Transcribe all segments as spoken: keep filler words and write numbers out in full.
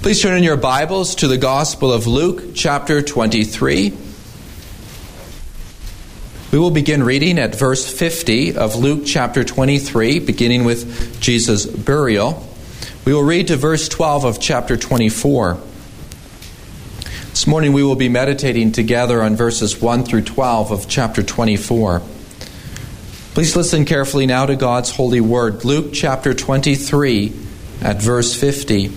Please turn in your Bibles to the Gospel of Luke, chapter twenty-three. We will begin reading at verse fifty of Luke chapter twenty-three, beginning with Jesus' burial. We will read to verse twelve of chapter twenty-four. This morning we will be meditating together on verses one through twelve of chapter twenty-four. Please listen carefully now to God's holy word. Luke chapter twenty-three at verse fifty.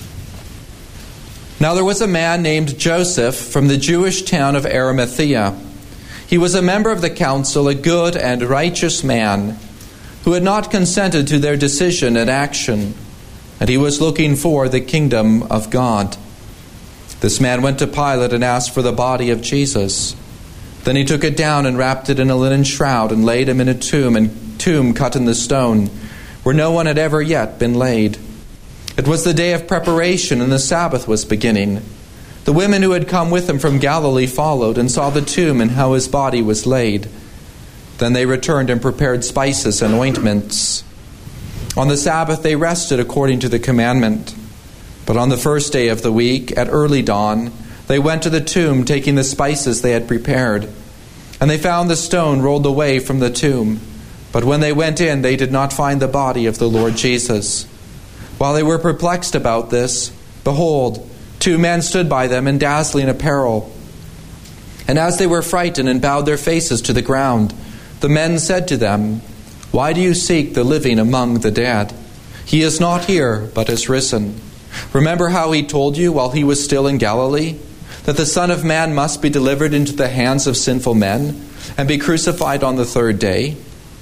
Now there was a man named Joseph from the Jewish town of Arimathea. He was a member of the council, a good and righteous man, who had not consented to their decision and action, and he was looking for the kingdom of God. This man went to Pilate and asked for the body of Jesus. Then he took it down and wrapped it in a linen shroud and laid him in a tomb, and tomb cut in the stone, where no one had ever yet been laid. It was the day of preparation, and the Sabbath was beginning. The women who had come with him from Galilee followed and saw the tomb and how his body was laid. Then they returned and prepared spices and ointments. On the Sabbath they rested according to the commandment. But on the first day of the week, at early dawn, they went to the tomb, taking the spices they had prepared. And they found the stone rolled away from the tomb. But when they went in, they did not find the body of the Lord Jesus. While they were perplexed about this, behold, two men stood by them in dazzling apparel. And as they were frightened and bowed their faces to the ground, the men said to them, "Why do you seek the living among the dead? He is not here, but is risen. Remember how he told you while he was still in Galilee, that the Son of Man must be delivered into the hands of sinful men and be crucified on the third day,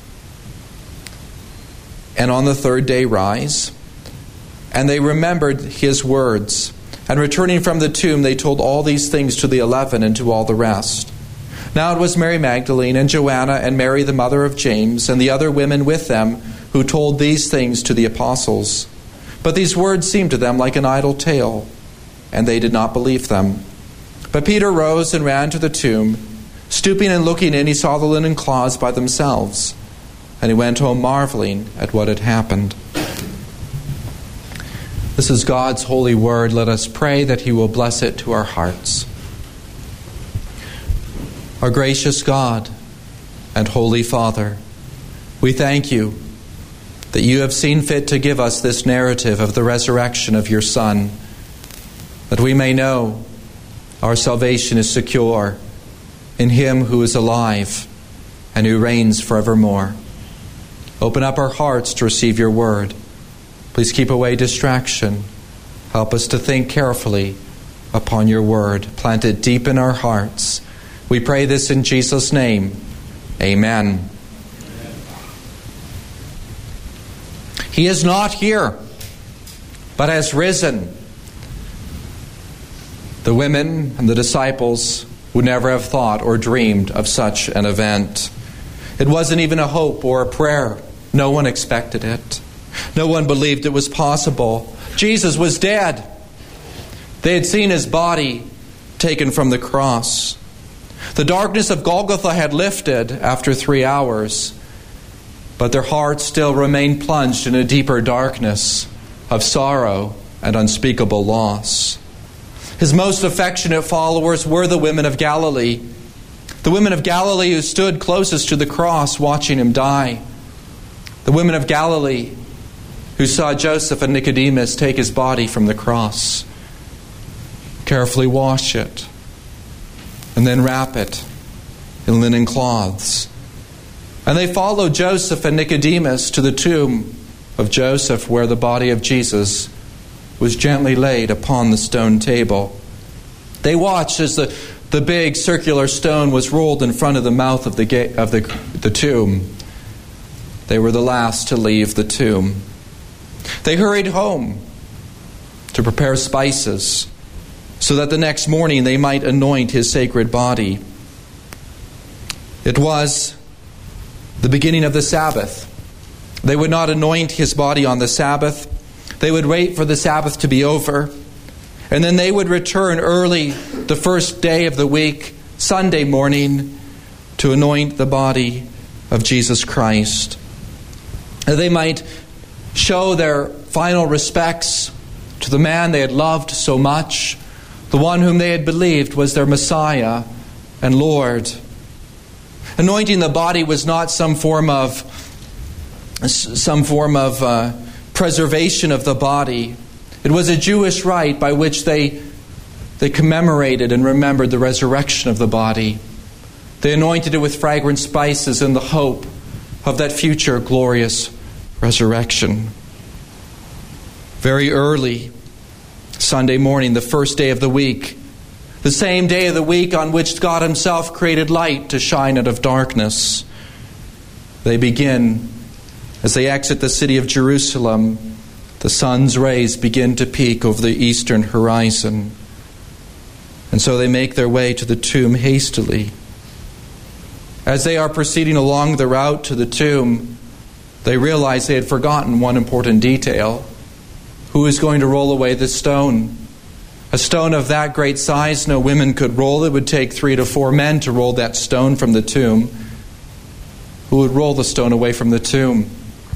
and on the third day rise?" And they remembered his words. And returning from the tomb, they told all these things to the eleven and to all the rest. Now it was Mary Magdalene and Joanna and Mary the mother of James and the other women with them who told these things to the apostles. But these words seemed to them like an idle tale, and they did not believe them. But Peter rose and ran to the tomb. Stooping and looking in, he saw the linen cloths by themselves, and he went home marveling at what had happened. This is God's holy word. Let us pray that he will bless it to our hearts. Our gracious God and holy Father, we thank you that you have seen fit to give us this narrative of the resurrection of your Son, that we may know our salvation is secure in him who is alive and who reigns forevermore. Open up our hearts to receive your word. Please keep away distraction. Help us to think carefully upon your word. Plant it deep in our hearts. We pray this in Jesus' name. Amen. He is not here, but has risen. The women and the disciples would never have thought or dreamed of such an event. It wasn't even a hope or a prayer. No one expected it. No one believed it was possible. Jesus was dead. They had seen his body taken from the cross. The darkness of Golgotha had lifted after three hours, but their hearts still remained plunged in a deeper darkness of sorrow and unspeakable loss. His most affectionate followers were the women of Galilee, the women of Galilee who stood closest to the cross watching him die, the women of Galilee who saw Joseph and Nicodemus take his body from the cross, carefully wash it, and then wrap it in linen cloths. And they followed Joseph and Nicodemus to the tomb of Joseph, where the body of Jesus was gently laid upon the stone table. They watched as the, the big circular stone was rolled in front of the mouth of the gate of the, the tomb. They were the last to leave the tomb. They hurried home to prepare spices so that the next morning they might anoint his sacred body. It was the beginning of the Sabbath. They would not anoint his body on the Sabbath. They would wait for the Sabbath to be over, and then they would return early the first day of the week, Sunday morning, to anoint the body of Jesus Christ. They might show their final respects to the man they had loved so much, the one whom they had believed was their Messiah and Lord. Anointing the body was not some form of some form of uh, preservation of the body. It was a Jewish rite by which they they commemorated and remembered the resurrection of the body. They anointed it with fragrant spices in the hope of that future glorious resurrection. Very early Sunday morning, the first day of the week, the same day of the week on which God Himself created light to shine out of darkness, they begin, as they exit the city of Jerusalem, the sun's rays begin to peak over the eastern horizon. And so they make their way to the tomb hastily. As they are proceeding along the route to the tomb, they realize they had forgotten one important detail. Who is going to roll away the stone? A stone of that great size no women could roll. It would take three to four men to roll that stone from the tomb. Who would roll the stone away from the tomb?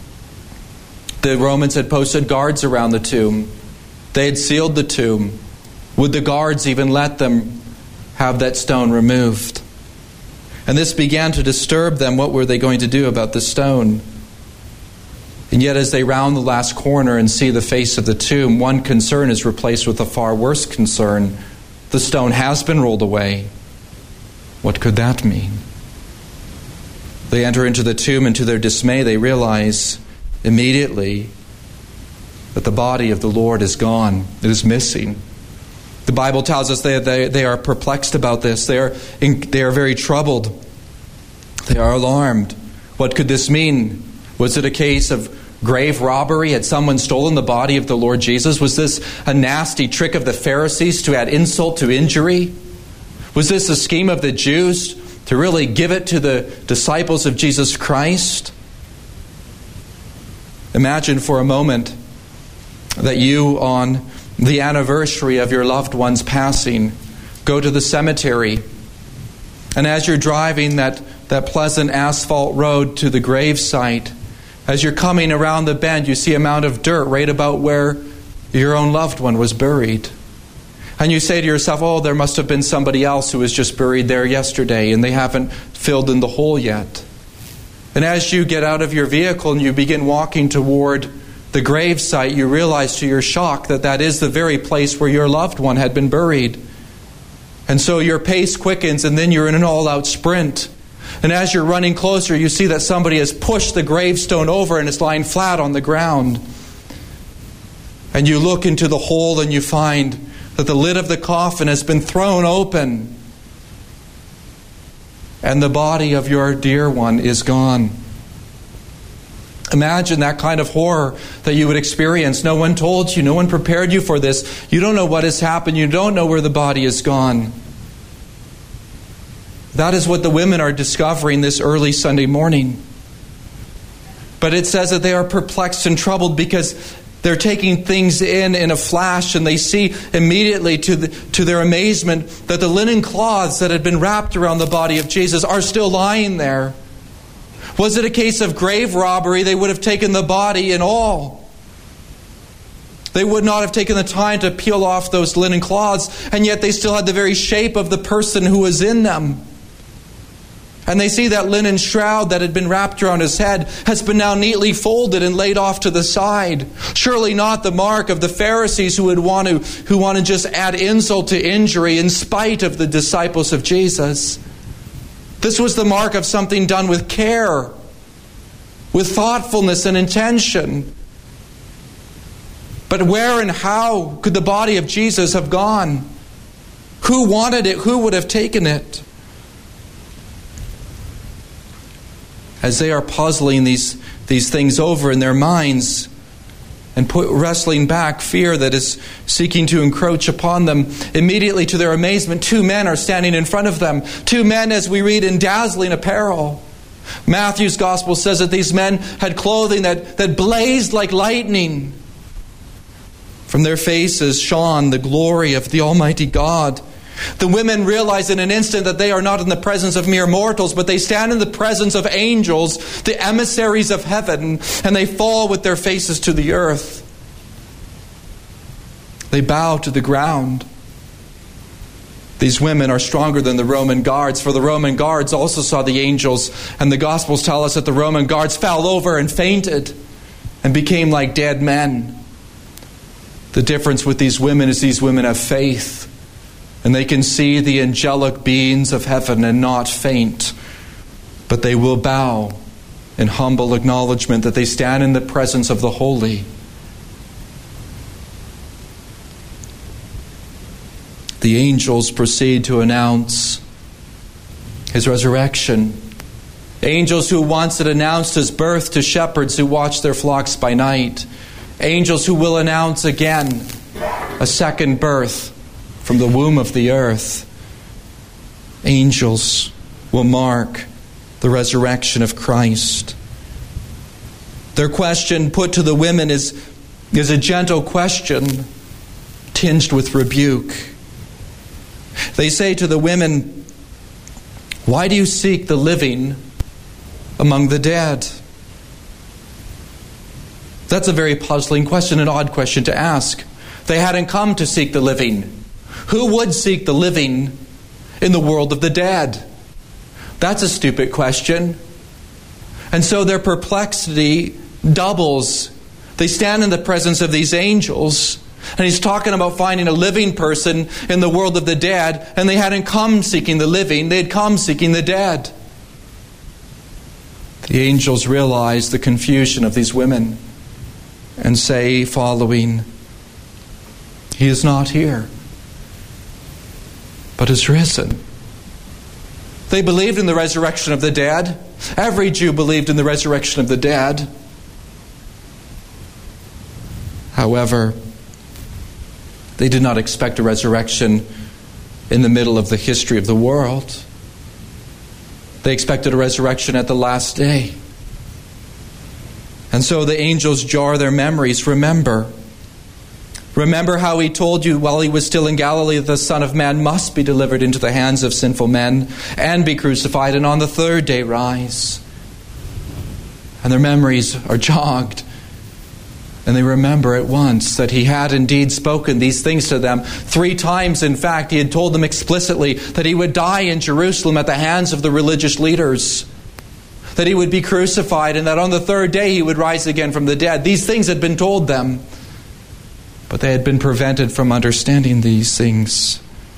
The Romans had posted guards around the tomb. They had sealed the tomb. Would the guards even let them have that stone removed? And this began to disturb them. What were they going to do about the stone? And yet as they round the last corner and see the face of the tomb, one concern is replaced with a far worse concern. The stone has been rolled away. What could that mean? They enter into the tomb, and to their dismay they realize immediately that the body of the Lord is gone. It is missing. The Bible tells us they, they, they are perplexed about this. They are, in, they are very troubled. They are alarmed. What could this mean? Was it a case of grave robbery? Had someone stolen the body of the Lord Jesus? Was this a nasty trick of the Pharisees to add insult to injury? Was this a scheme of the Jews to really give it to the disciples of Jesus Christ? Imagine for a moment that you, on the anniversary of your loved one's passing, go to the cemetery, and as you're driving that, that pleasant asphalt road to the gravesite, as you're coming around the bend, you see a mound of dirt right about where your own loved one was buried. And you say to yourself, oh, there must have been somebody else who was just buried there yesterday and they haven't filled in the hole yet. And as you get out of your vehicle and you begin walking toward the gravesite, you realize to your shock that that is the very place where your loved one had been buried. And so your pace quickens, and then you're in an all-out sprint. And as you're running closer, you see that somebody has pushed the gravestone over and it's lying flat on the ground. And you look into the hole and you find that the lid of the coffin has been thrown open. And the body of your dear one is gone. Imagine that kind of horror that you would experience. No one told you. No one prepared you for this. You don't know what has happened. You don't know where the body is gone. That is what the women are discovering this early Sunday morning. But it says that they are perplexed and troubled because they're taking things in in a flash, and they see immediately to the, to their amazement that the linen cloths that had been wrapped around the body of Jesus are still lying there. Was it a case of grave robbery? They would have taken the body and all. They would not have taken the time to peel off those linen cloths, and yet they still had the very shape of the person who was in them. And they see that linen shroud that had been wrapped around his head has been now neatly folded and laid off to the side. Surely not the mark of the Pharisees who would want to, who want to just add insult to injury in spite of the disciples of Jesus. This was the mark of something done with care, with thoughtfulness and intention. But where and how could the body of Jesus have gone? Who wanted it? Who would have taken it? As they are puzzling these, these things over in their minds and put, wrestling back fear that is seeking to encroach upon them, immediately to their amazement, two men are standing in front of them. Two men, as we read, in dazzling apparel. Matthew's gospel says that these men had clothing that, that blazed like lightning. From their faces shone the glory of the Almighty God. The women realize in an instant that they are not in the presence of mere mortals, but they stand in the presence of angels, the emissaries of heaven, and they fall with their faces to the earth. They bow to the ground. These women are stronger than the Roman guards, for the Roman guards also saw the angels, and the Gospels tell us that the Roman guards fell over and fainted and became like dead men. The difference with these women is these women have faith, and they can see the angelic beings of heaven and not faint, but they will bow in humble acknowledgement that they stand in the presence of the holy. The angels proceed to announce his resurrection. Angels who once had announced his birth to shepherds who watched their flocks by night. Angels who will announce again a second birth from the womb of the earth. Angels will mark the resurrection of Christ. Their question put to the women is, is a gentle question tinged with rebuke. They say to the women, "Why do you seek the living among the dead?" That's a very puzzling question, an odd question to ask. They hadn't come to seek the living. Who would seek the living in the world of the dead? That's a stupid question. And so their perplexity doubles. They stand in the presence of these angels, and he's talking about finding a living person in the world of the dead, and they hadn't come seeking the living, they had come seeking the dead. The angels realize the confusion of these women and say, following, "He is not here, but is risen." They believed in the resurrection of the dead. Every Jew believed in the resurrection of the dead. However, they did not expect a resurrection in the middle of the history of the world. They expected a resurrection at the last day. And so the angels jar their memories. Remember. Remember how he told you while he was still in Galilee that the Son of Man must be delivered into the hands of sinful men and be crucified and on the third day rise. And their memories are jogged. And they remember at once that he had indeed spoken these things to them. Three times, in fact, he had told them explicitly that he would die in Jerusalem at the hands of the religious leaders, that he would be crucified, and that on the third day he would rise again from the dead. These things had been told them, but they had been prevented from understanding these things.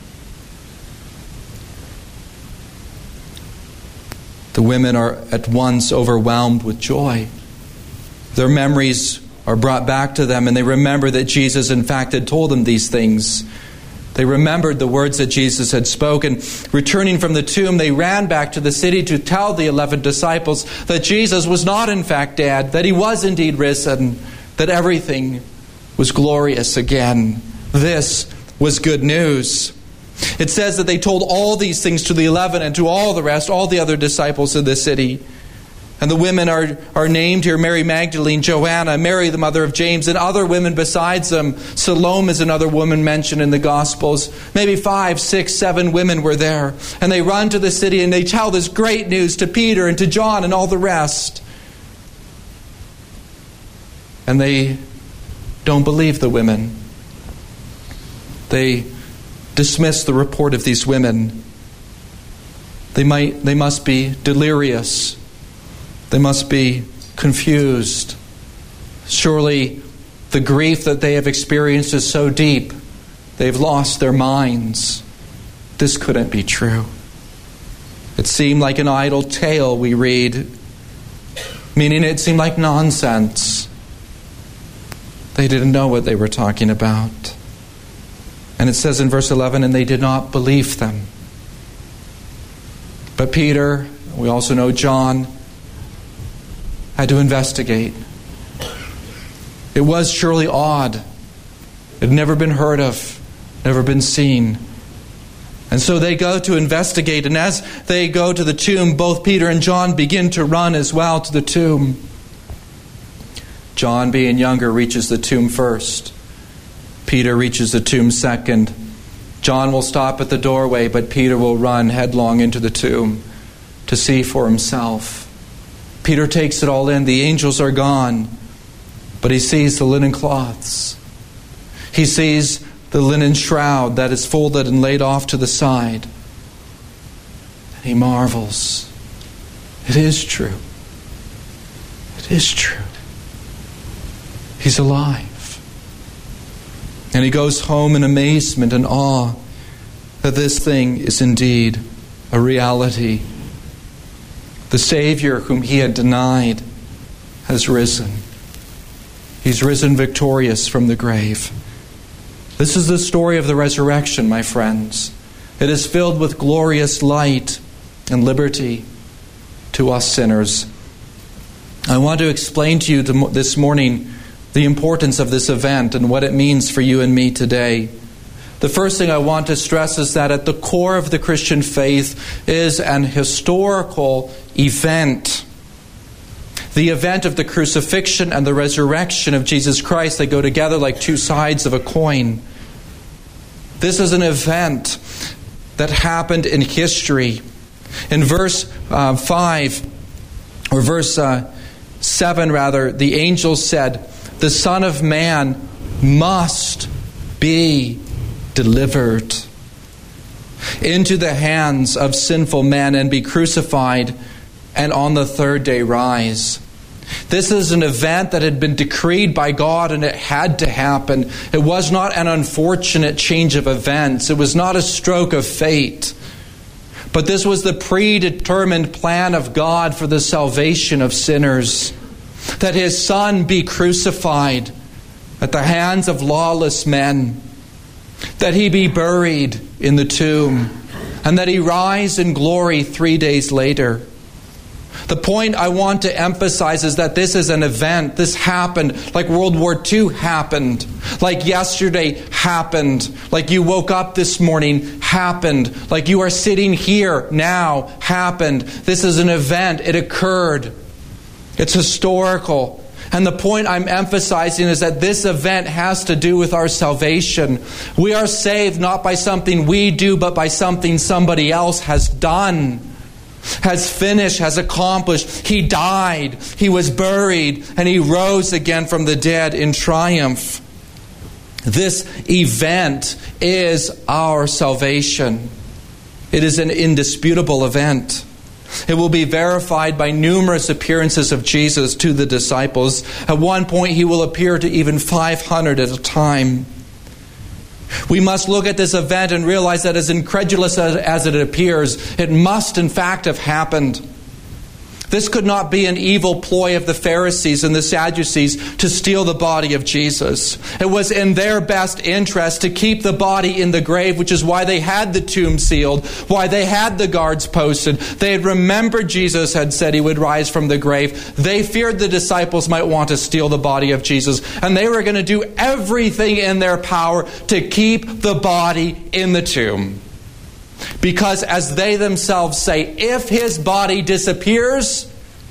The women are at once overwhelmed with joy. Their memories are brought back to them, and they remember that Jesus in fact had told them these things. They remembered the words that Jesus had spoken. Returning from the tomb, they ran back to the city to tell the eleven disciples that Jesus was not in fact dead, that he was indeed risen, that everything was glorious again. This was good news. It says that they told all these things to the eleven and to all the rest, all the other disciples of the city. And the women are, are named here: Mary Magdalene, Joanna, Mary the mother of James, and other women besides them. Salome is another woman mentioned in the Gospels. Maybe five, six, seven women were there. And they run to the city and they tell this great news to Peter and to John and all the rest. And they don't believe the women. They dismiss the report of these women. They might, they must be delirious. They must be confused. Surely the grief that they have experienced is so deep, they've lost their minds. This couldn't be true. It seemed like an idle tale, we read, meaning it seemed like nonsense. They didn't know what they were talking about. And it says in verse eleven, and they did not believe them. But Peter, we also know John, had to investigate. It was surely odd. It had never been heard of, never been seen. And so they go to investigate, and as they go to the tomb, both Peter and John begin to run as well to the tomb. John, being younger, reaches the tomb first. Peter reaches the tomb second. John will stop at the doorway, but Peter will run headlong into the tomb to see for himself. Peter takes it all in. The angels are gone, but he sees the linen cloths. He sees the linen shroud that is folded and laid off to the side. And he marvels. It is true. It is true. He's alive. And he goes home in amazement and awe that this thing is indeed a reality. The Savior whom he had denied has risen. He's risen victorious from the grave. This is the story of the resurrection, my friends. It is filled with glorious light and liberty to us sinners. I want to explain to you this morning the importance of this event and what it means for you and me today. The first thing I want to stress is that at the core of the Christian faith is an historical event. The event of the crucifixion and the resurrection of Jesus Christ, they go together like two sides of a coin. This is an event that happened in history. In verse uh, five, or verse uh, seven rather, the angel said, "The Son of Man must be delivered into the hands of sinful men and be crucified, and on the third day rise." This is an event that had been decreed by God, and it had to happen. It was not an unfortunate change of events. It was not a stroke of fate. But this was the predetermined plan of God for the salvation of sinners. That His Son be crucified at the hands of lawless men. That He be buried in the tomb. And that He rise in glory three days later. The point I want to emphasize is that this is an event. This happened like World War Two happened. Like yesterday happened. Like you woke up this morning happened. Like you are sitting here now happened. This is an event. It occurred. It's historical. And the point I'm emphasizing is that this event has to do with our salvation. We are saved not by something we do, but by something somebody else has done. Has finished, has accomplished. He died, He was buried, and He rose again from the dead in triumph. This event is our salvation. It is an indisputable event. It will be verified by numerous appearances of Jesus to the disciples. At one point, He will appear to even five hundred at a time. We must look at this event and realize that as incredulous as, as it appears, it must in fact have happened. This could not be an evil ploy of the Pharisees and the Sadducees to steal the body of Jesus. It was in their best interest to keep the body in the grave, which is why they had the tomb sealed, why they had the guards posted. They had remembered Jesus had said He would rise from the grave. They feared the disciples might want to steal the body of Jesus, and they were going to do everything in their power to keep the body in the tomb. Because as they themselves say, if His body disappears,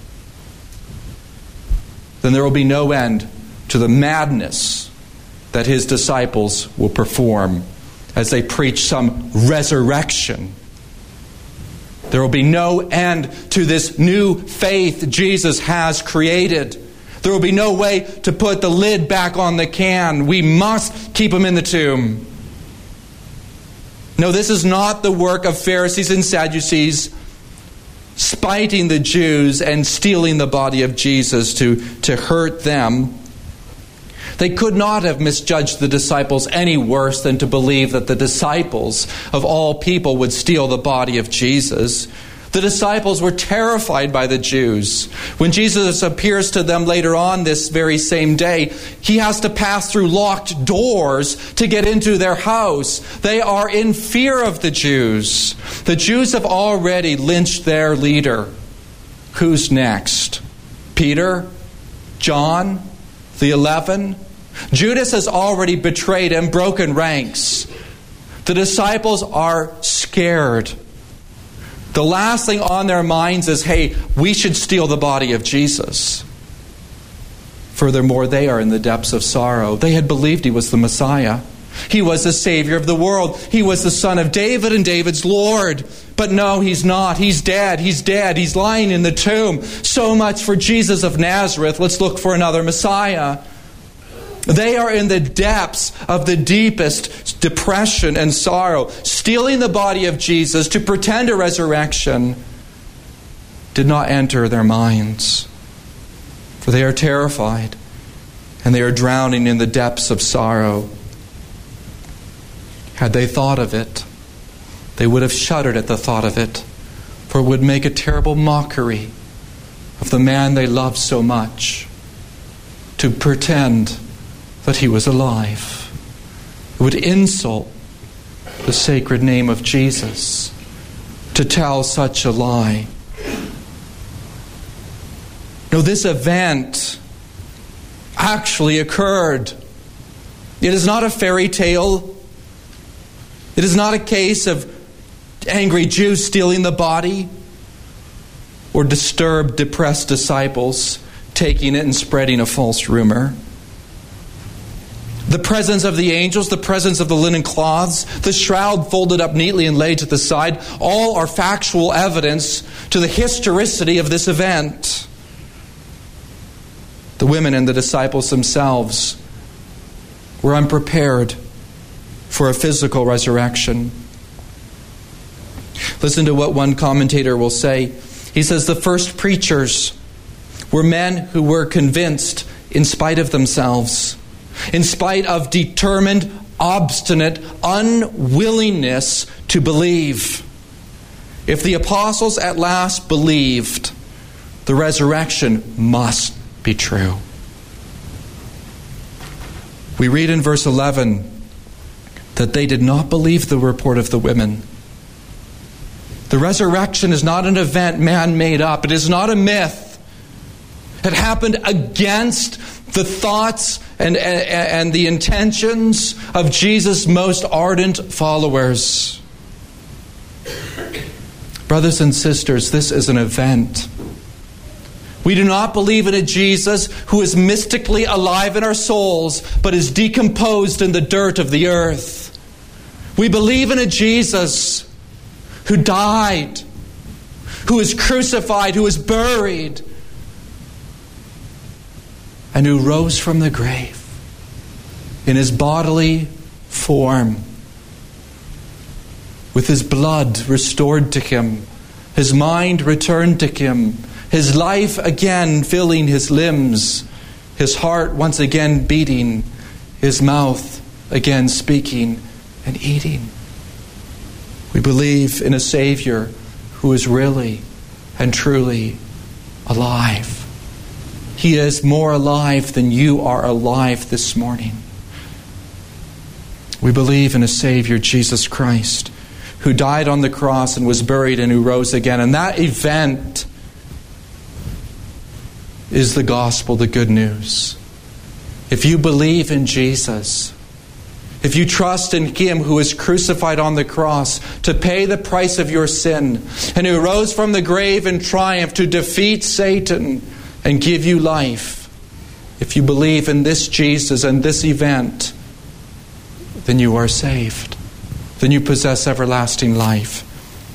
then there will be no end to the madness that His disciples will perform as they preach some resurrection. There will be no end to this new faith Jesus has created. There will be no way to put the lid back on the can. We must keep Him in the tomb. No, this is not the work of Pharisees and Sadducees spiting the Jews and stealing the body of Jesus to, to hurt them. They could not have misjudged the disciples any worse than to believe that the disciples of all people would steal the body of Jesus. The disciples were terrified by the Jews. When Jesus appears to them later on this very same day, He has to pass through locked doors to get into their house. They are in fear of the Jews. The Jews have already lynched their leader. Who's next? Peter? John? The eleven? Judas has already betrayed and broken ranks. The disciples are scared. The last thing on their minds is, hey, we should steal the body of Jesus. Furthermore, they are in the depths of sorrow. They had believed He was the Messiah. He was the Savior of the world. He was the Son of David and David's Lord. But no, He's not. He's dead. He's dead. He's lying in the tomb. So much for Jesus of Nazareth. Let's look for another Messiah. They are in the depths of the deepest depression and sorrow. Stealing the body of Jesus to pretend a resurrection did not enter their minds. For they are terrified and they are drowning in the depths of sorrow. Had they thought of it, they would have shuddered at the thought of it, for it would make a terrible mockery of the man they loved so much to pretend that he was alive. It would insult the sacred name of Jesus to tell such a lie. No, this event actually occurred. It is not a fairy tale. It is not a case of angry Jews stealing the body or disturbed, depressed disciples taking it and spreading a false rumor. The presence of the angels, the presence of the linen cloths, the shroud folded up neatly and laid to the side, all are factual evidence to the historicity of this event. The women and the disciples themselves were unprepared for a physical resurrection. Listen to what one commentator will say. He says the first preachers were men who were convinced in spite of themselves, in spite of determined, obstinate unwillingness to believe. If the apostles at last believed, the resurrection must be true. We read in verse eleven that they did not believe the report of the women. The resurrection is not an event man made up. It is not a myth. It happened against the thoughts and, and, and the intentions of Jesus' most ardent followers. Brothers and sisters, this is an event. We do not believe in a Jesus who is mystically alive in our souls, but is decomposed in the dirt of the earth. We believe in a Jesus who died, who was crucified, who was buried, and who rose from the grave in his bodily form, with his blood restored to him, his mind returned to him, his life again filling his limbs, his heart once again beating, his mouth again speaking and eating. We believe in a Savior who is really and truly alive. He is more alive than you are alive this morning. We believe in a Savior, Jesus Christ, who died on the cross and was buried and who rose again. And that event is the gospel, the good news. If you believe in Jesus, if you trust in Him who was crucified on the cross to pay the price of your sin, and who rose from the grave in triumph to defeat Satan and give you life, if you believe in this Jesus and this event, then you are saved. Then you possess everlasting life.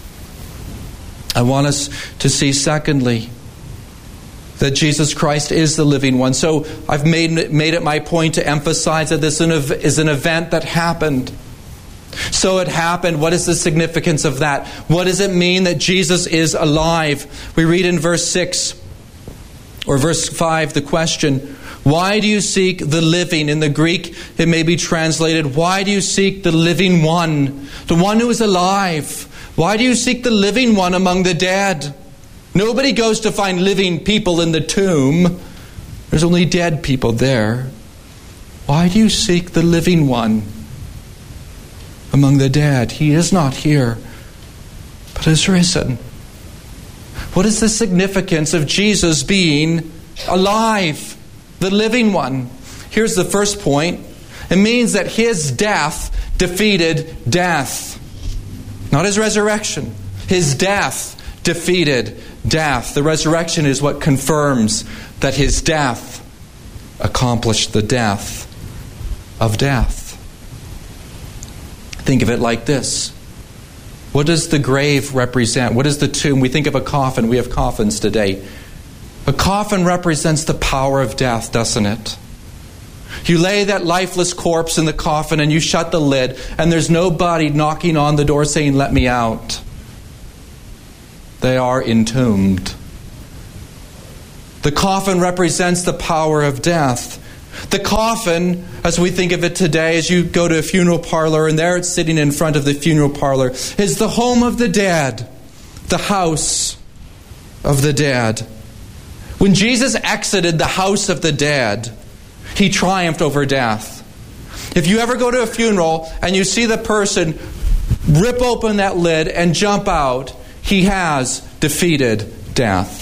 I want us to see, secondly, that Jesus Christ is the living one. So I've made, made it my point to emphasize that this is an event that happened. So it happened. What is the significance of that? What does it mean that Jesus is alive? We read in verse six or verse five the question, why do you seek the living? In the Greek it may be translated, why do you seek the living one? The one who is alive. Why do you seek the living one among the dead? Nobody goes to find living people in the tomb. There's only dead people there. Why do you seek the living one among the dead? He is not here, but is risen. What is the significance of Jesus being alive, the living one? Here's the first point. It means that His death defeated death. Not His resurrection. His death defeated death. The resurrection is what confirms that His death accomplished the death of death. Think of it like this. What does the grave represent? What is the tomb? We think of a coffin. We have coffins today. A coffin represents the power of death, doesn't it? You lay that lifeless corpse in the coffin and you shut the lid, and there's nobody knocking on the door saying, "Let me out." They are entombed. The coffin represents the power of death. The coffin, as we think of it today, as you go to a funeral parlor and there it's sitting in front of the funeral parlor, is the home of the dead, the house of the dead. When Jesus exited the house of the dead, He triumphed over death. If you ever go to a funeral and you see the person rip open that lid and jump out, he has defeated death.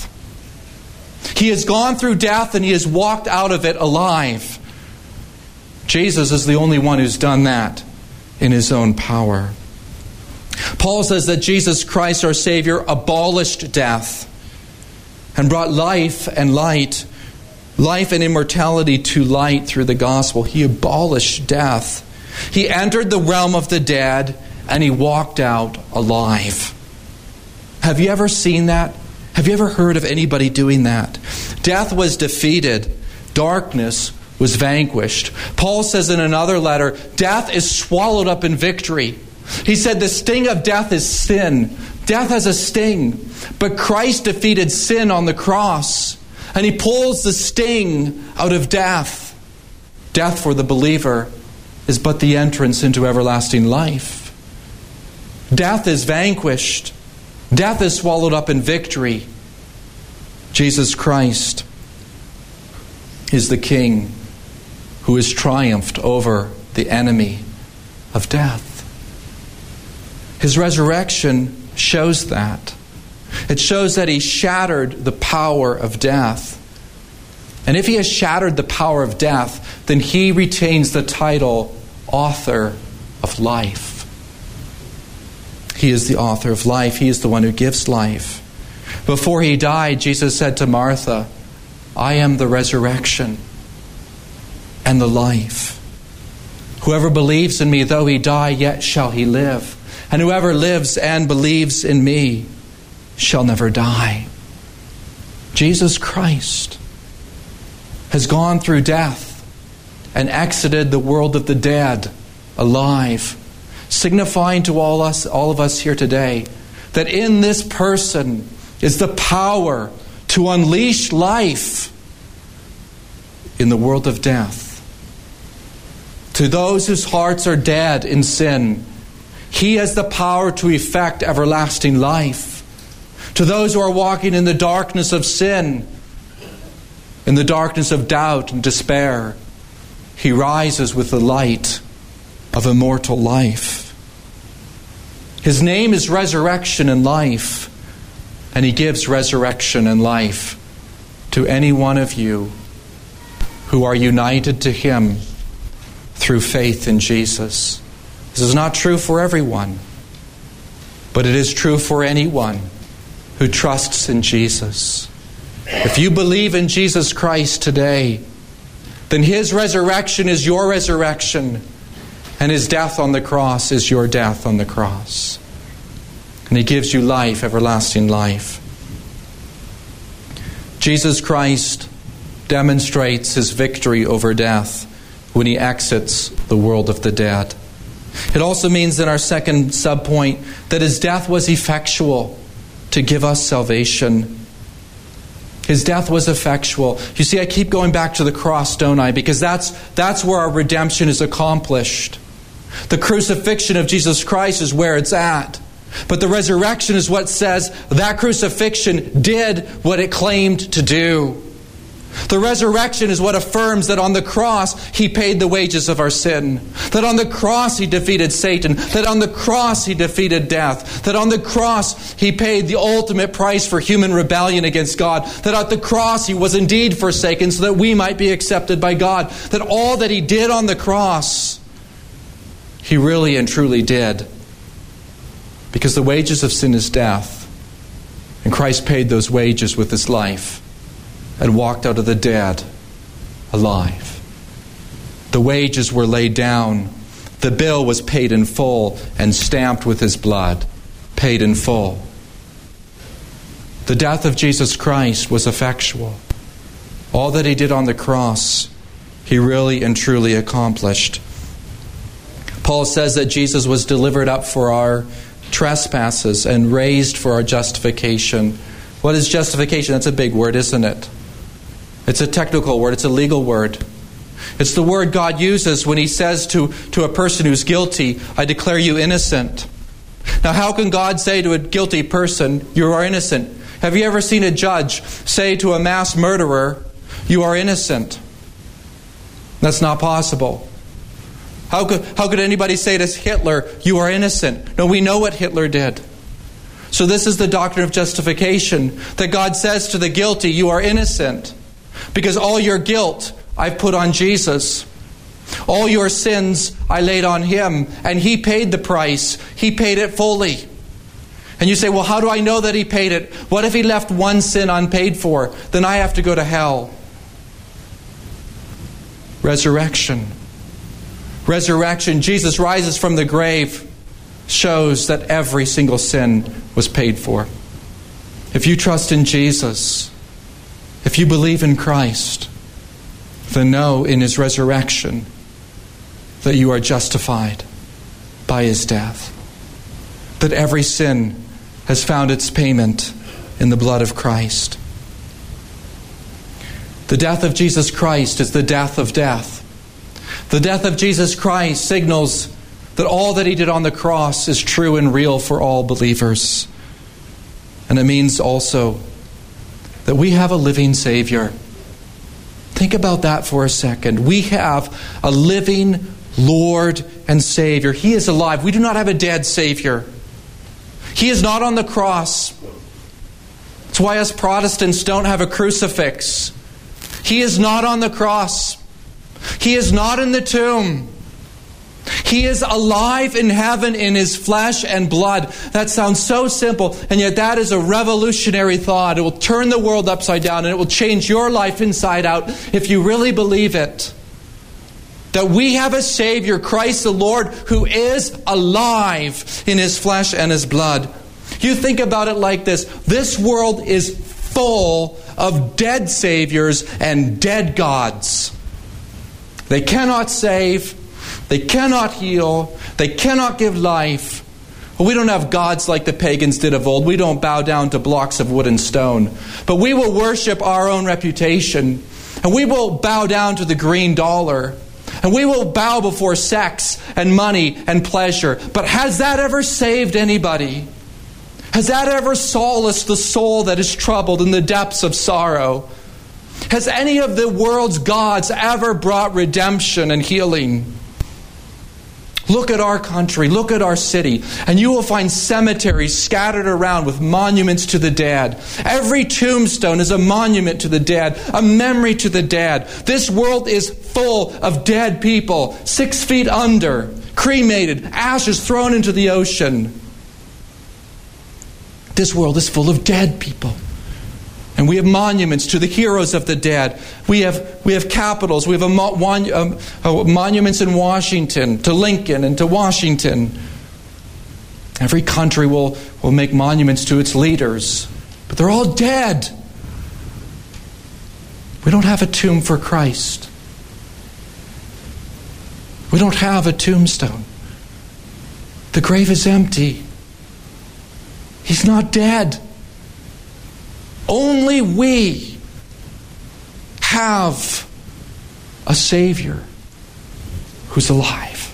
He has gone through death and He has walked out of it alive. Jesus is the only one who's done that in His own power. Paul says that Jesus Christ, our Savior, abolished death and brought life and light, life and immortality to light through the gospel. He abolished death. He entered the realm of the dead and He walked out alive. Have you ever seen that? Have you ever heard of anybody doing that? Death was defeated. Darkness was vanquished. Paul says in another letter, death is swallowed up in victory. He said the sting of death is sin. Death has a sting. But Christ defeated sin on the cross. And He pulls the sting out of death. Death for the believer is but the entrance into everlasting life. Death is vanquished. Death is swallowed up in victory. Jesus Christ is the King who has triumphed over the enemy of death. His resurrection shows that. It shows that He shattered the power of death. And if He has shattered the power of death, then He retains the title author of life. He is the author of life. He is the one who gives life. Before He died, Jesus said to Martha, "I am the resurrection and the life. Whoever believes in Me, though he die, yet shall he live. And whoever lives and believes in Me shall never die." Jesus Christ has gone through death and exited the world of the dead alive, signifying to all us, all of us here today, that in this person is the power to unleash life in the world of death. To those whose hearts are dead in sin, He has the power to effect everlasting life. To those who are walking in the darkness of sin, in the darkness of doubt and despair, He rises with the light of immortal life. His name is resurrection and life, and He gives resurrection and life to any one of you who are united to Him through faith in Jesus. This is not true for everyone, but it is true for anyone who trusts in Jesus. If you believe in Jesus Christ today, then His resurrection is your resurrection, and His death on the cross is your death on the cross. And He gives you life, everlasting life. Jesus Christ demonstrates His victory over death when He exits the world of the dead. It also means in our second subpoint that His death was effectual to give us salvation. His death was effectual. You see, I keep going back to the cross, don't I? Because that's, that's where our redemption is accomplished. The crucifixion of Jesus Christ is where it's at. But the resurrection is what says that crucifixion did what it claimed to do. The resurrection is what affirms that on the cross He paid the wages of our sin. That on the cross He defeated Satan. That on the cross He defeated death. That on the cross He paid the ultimate price for human rebellion against God. That at the cross He was indeed forsaken so that we might be accepted by God. That all that He did on the cross, He really and truly did. Because the wages of sin is death. And Christ paid those wages with His life and walked out of the dead alive. The wages were laid down. The bill was paid in full and stamped with His blood. Paid in full. The death of Jesus Christ was effectual. All that He did on the cross he really and truly accomplished. Paul says that Jesus was delivered up for our trespasses and raised for our justification. What is justification? That's a big word, isn't it? It's a technical word. It's a legal word. It's the word God uses when he says to, to a person who's guilty, I declare you innocent. Now, how can God say to a guilty person, you are innocent? Have you ever seen a judge say to a mass murderer, you are innocent? That's not possible. How could, how could anybody say to Hitler, you are innocent? No, we know what Hitler did. So this is the doctrine of justification, that God says to the guilty, you are innocent. Because all your guilt I've put on Jesus. All your sins I laid on Him, and He paid the price. He paid it fully. And you say, well, how do I know that He paid it? What if He left one sin unpaid for? Then I have to go to hell. Resurrection. Resurrection. Jesus rises from the grave, shows that every single sin was paid for. If you trust in Jesus, if you believe in Christ, then know in His resurrection that you are justified by His death. That every sin has found its payment in the blood of Christ. The death of Jesus Christ is the death of death. The death of Jesus Christ signals that all that He did on the cross is true and real for all believers. And it means also that we have a living Savior. Think about that for a second. We have a living Lord and Savior. He is alive. We do not have a dead Savior. He is not on the cross. That's why us Protestants don't have a crucifix. He is not on the cross. He is not in the tomb. He is alive in heaven in His flesh and blood. That sounds so simple, and yet that is a revolutionary thought. It will turn the world upside down, and it will change your life inside out if you really believe it. That we have a Savior, Christ the Lord, who is alive in His flesh and His blood. You think about it like this. This world is full of dead saviors and dead gods. They cannot save. They cannot heal. They cannot give life. Well, we don't have gods like the pagans did of old. We don't bow down to blocks of wood and stone. But we will worship our own reputation. And we will bow down to the green dollar. And we will bow before sex and money and pleasure. But has that ever saved anybody? Has that ever solaced the soul that is troubled in the depths of sorrow? Has any of the world's gods ever brought redemption and healing? Look at our country, look at our city, and you will find cemeteries scattered around with monuments to the dead. Every tombstone is a monument to the dead, a memory to the dead. This world is full of dead people, six feet under, cremated, ashes thrown into the ocean. This world is full of dead people. And we have monuments to the heroes of the dead. We have we have capitals. We have a mo- one, um, uh, monuments in Washington, to Lincoln and to Washington. Every country will, will make monuments to its leaders. But they're all dead. We don't have a tomb for Christ. We don't have a tombstone. The grave is empty. He's not dead. Only we have a Savior who's alive.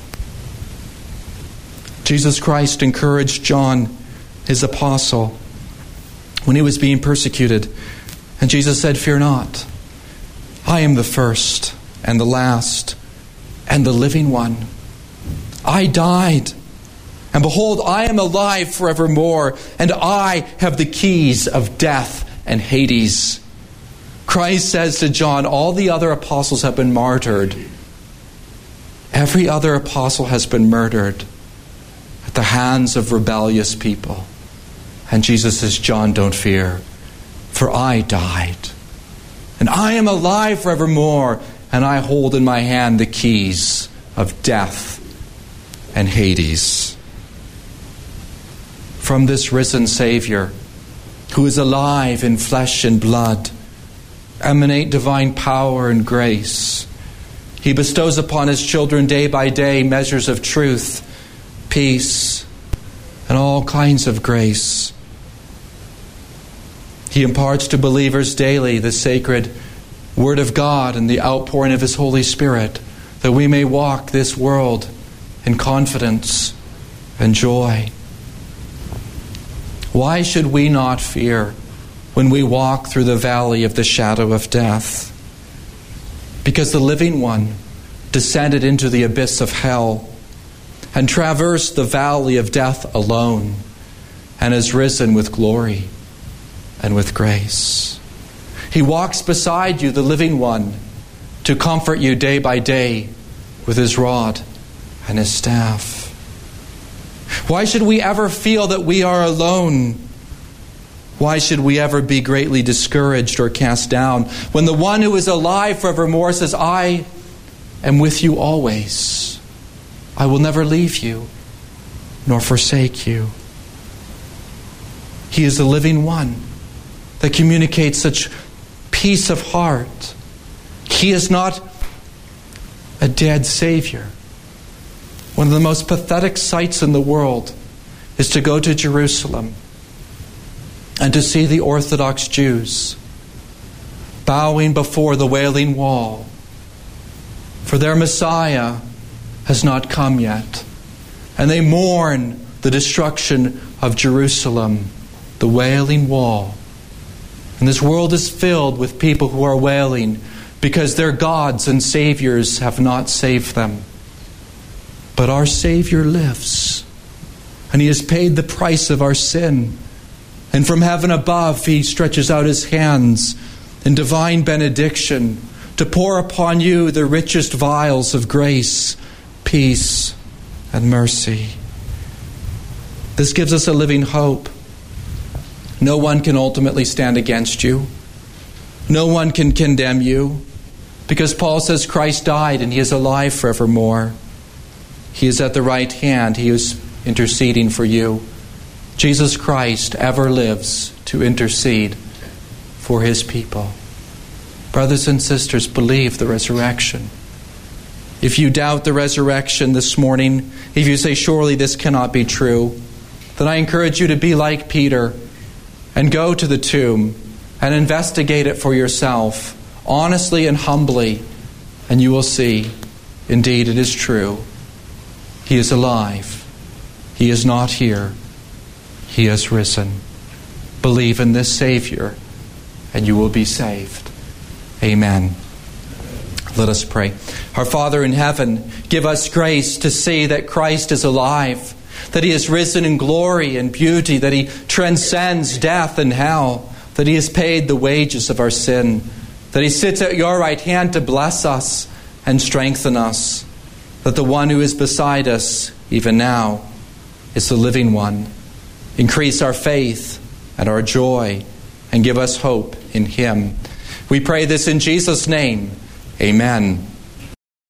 Jesus Christ encouraged John, His apostle, when he was being persecuted. And Jesus said, "Fear not. I am the first and the last and the living one. I died. And behold, I am alive forevermore, and I have the keys of death and Hades." Christ says to John, all the other apostles have been martyred. Every other apostle has been murdered at the hands of rebellious people. And Jesus says, John, don't fear, for I died. And I am alive forevermore, and I hold in my hand the keys of death and Hades. From this risen Savior, who is alive in flesh and blood, emanate divine power and grace. He bestows upon His children day by day measures of truth, peace, and all kinds of grace. He imparts to believers daily the sacred Word of God and the outpouring of His Holy Spirit, that we may walk this world in confidence and joy. Why should we not fear when we walk through the valley of the shadow of death? Because the living one descended into the abyss of hell and traversed the valley of death alone, and has risen with glory and with grace. He walks beside you, the living one, to comfort you day by day with His rod and His staff. Why should we ever feel that we are alone? Why should we ever be greatly discouraged or cast down when the one who is alive forevermore says, I am with you always. I will never leave you nor forsake you. He is the living one that communicates such peace of heart. He is not a dead Savior. One of the most pathetic sights in the world is to go to Jerusalem and to see the Orthodox Jews bowing before the Wailing Wall, for their Messiah has not come yet. And they mourn the destruction of Jerusalem, the Wailing Wall. And this world is filled with people who are wailing because their gods and saviors have not saved them. But our Savior lives, and He has paid the price of our sin. And from heaven above, He stretches out His hands in divine benediction to pour upon you the richest vials of grace, peace, and mercy. This gives us a living hope. No one can ultimately stand against you. No one can condemn you, because Paul says Christ died and He is alive forevermore. He is at the right hand. He is interceding for you. Jesus Christ ever lives to intercede for His people. Brothers and sisters, believe the resurrection. If you doubt the resurrection this morning, if you say, surely this cannot be true, then I encourage you to be like Peter and go to the tomb and investigate it for yourself, honestly and humbly, and you will see, indeed, it is true. He is alive. He is not here. He has risen. Believe in this Savior, and you will be saved. Amen. Let us pray. Our Father in heaven, give us grace to see that Christ is alive, that He has risen in glory and beauty, that He transcends death and hell, that He has paid the wages of our sin, that He sits at your right hand to bless us and strengthen us, that the one who is beside us, even now, is the living one. Increase our faith and our joy, and give us hope in Him. We pray this in Jesus' name. Amen.